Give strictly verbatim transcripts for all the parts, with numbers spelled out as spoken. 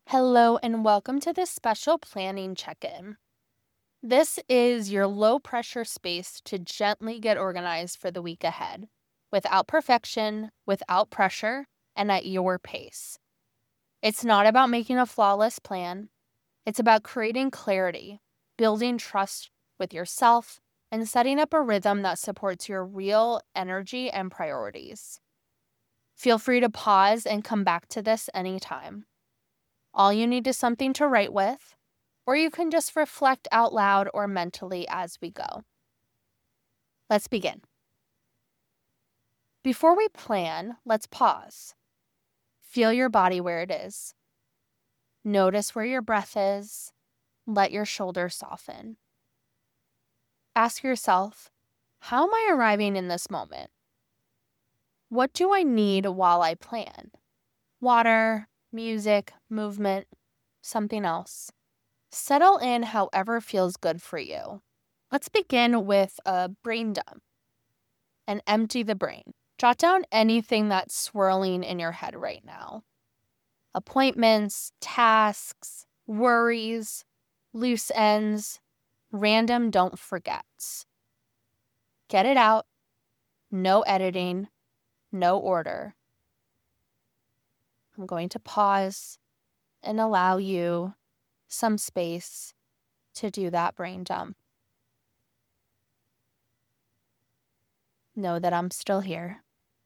Hello, and welcome to this special planning check-in. This is your low-pressure space to gently get organized for the week ahead, without perfection, without pressure, and at your pace. It's not about making a flawless plan. It's about creating clarity, building trust with yourself, and setting up a rhythm that supports your real energy and priorities. Feel free to pause and come back to this anytime. All you need is something to write with, or you can just reflect out loud or mentally as we go. Let's begin. Before we plan, let's pause. Feel your body where it is. Notice where your breath is. Let your shoulders soften. Ask yourself, how am I arriving in this moment? What do I need while I plan? Water, music, movement, something else. Settle in however feels good for you. Let's begin with a brain dump and empty the brain. Jot down anything that's swirling in your head right now. Appointments, tasks, worries, loose ends, random don't forgets. Get it out. No editing, no order. I'm going to pause and allow you some space to do that brain dump. Know that I'm still here.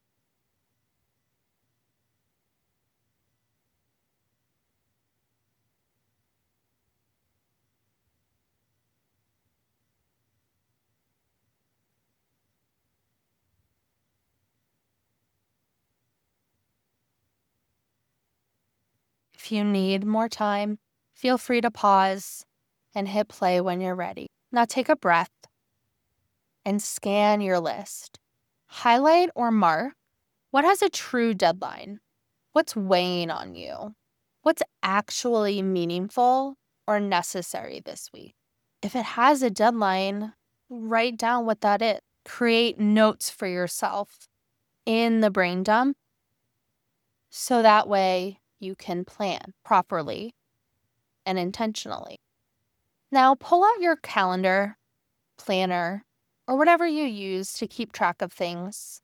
If you need more time, feel free to pause and hit play when you're ready. Now take a breath and scan your list. Highlight or mark what has a true deadline. What's weighing on you? What's actually meaningful or necessary this week? If it has a deadline, write down what that is. Create notes for yourself in the brain dump so that way you can plan properly and intentionally. Now pull out your calendar, planner, or whatever you use to keep track of things.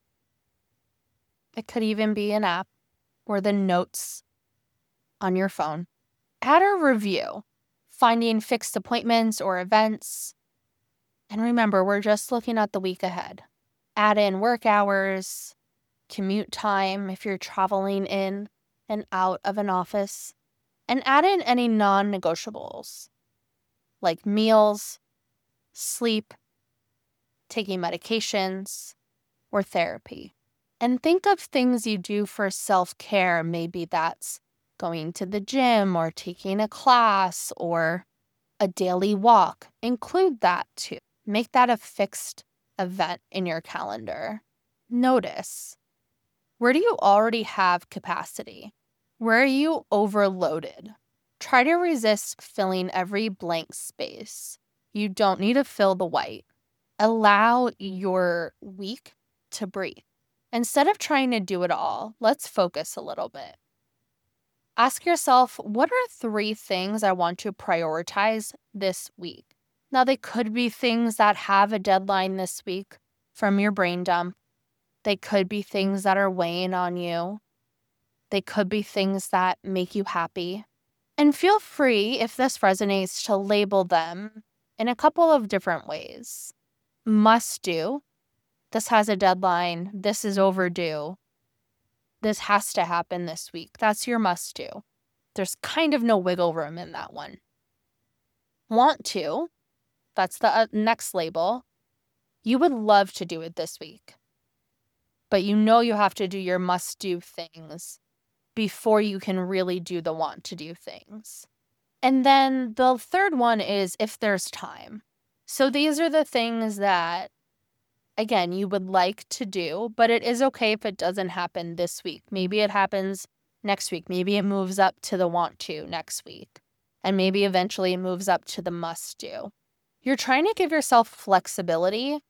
It could even be an app or the notes on your phone. Add a review, finding fixed appointments or events. And remember, we're just looking at the week ahead. Add in work hours, commute time if you're traveling in and out of an office, and add in any non-negotiables like meals, sleep, taking medications, or therapy. And think of things you do for self-care. Maybe that's going to the gym or taking a class or a daily walk. Include that too. Make that a fixed event in your calendar. Notice, where do you already have capacity? Where are you overloaded? Try to resist filling every blank space. You don't need to fill the white. Allow your week to breathe. Instead of trying to do it all, let's focus a little bit. Ask yourself, what are three things I want to prioritize this week? Now, they could be things that have a deadline this week from your brain dump. They could be things that are weighing on you. They could be things that make you happy. And feel free, if this resonates, to label them in a couple of different ways. Must do. This has a deadline. This is overdue. This has to happen this week. That's your must do. There's kind of no wiggle room in that one. Want to. That's the uh, next label. You would love to do it this week, but you know you have to do your must do things before you can really do the want to do things. And then the third one is if there's time. So these are the things that, again, you would like to do, but it is okay if it doesn't happen this week. Maybe it happens next week. Maybe it moves up to the want to next week. And maybe eventually it moves up to the must do. You're trying to give yourself flexibility,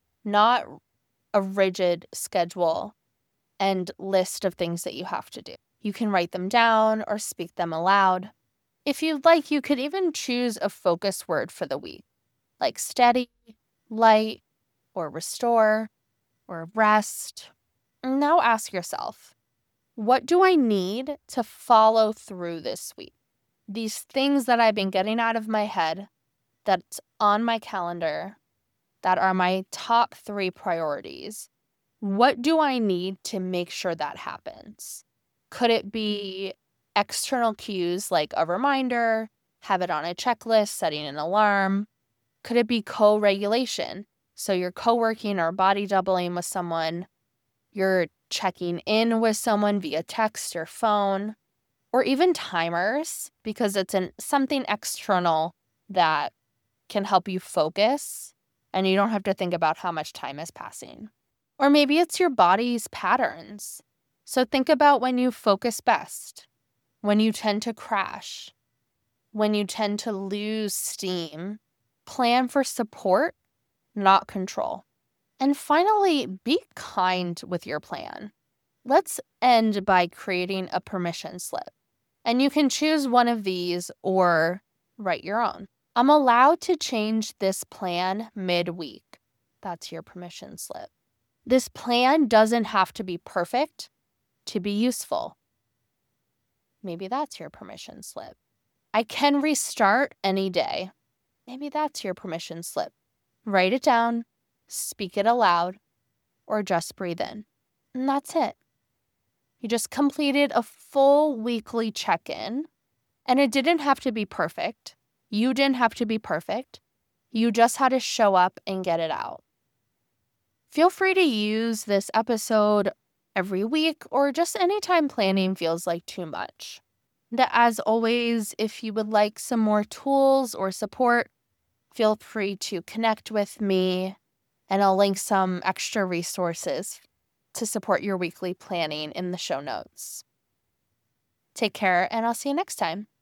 not a rigid schedule and list of things that you have to do. You can write them down or speak them aloud. If you'd like, you could even choose a focus word for the week, like steady, light, or restore, or rest. Now ask yourself, what do I need to follow through this week? These things that I've been getting out of my head, that's on my calendar, that are my top three priorities. What do I need to make sure that happens? Could it be external cues like a reminder, have it on a checklist, setting an alarm? Could it be co-regulation? So you're co-working or body doubling with someone, you're checking in with someone via text or phone, or even timers, because it's an something external that can help you focus and you don't have to think about how much time is passing. Or maybe it's your body's patterns. So think about when you focus best, when you tend to crash, when you tend to lose steam. Plan for support, not control. And finally, be kind with your plan. Let's end by creating a permission slip. And you can choose one of these or write your own. I'm allowed to change this plan midweek. That's your permission slip. This plan doesn't have to be perfect to be useful. Maybe that's your permission slip. I can restart any day. Maybe that's your permission slip. Write it down, speak it aloud, or just breathe in. And that's it. You just completed a full weekly check-in, and it didn't have to be perfect. You didn't have to be perfect. You just had to show up and get it out. Feel free to use this episode every week or just anytime planning feels like too much. And as always, if you would like some more tools or support, feel free to connect with me, and I'll link some extra resources to support your weekly planning in the show notes. Take care, and I'll see you next time.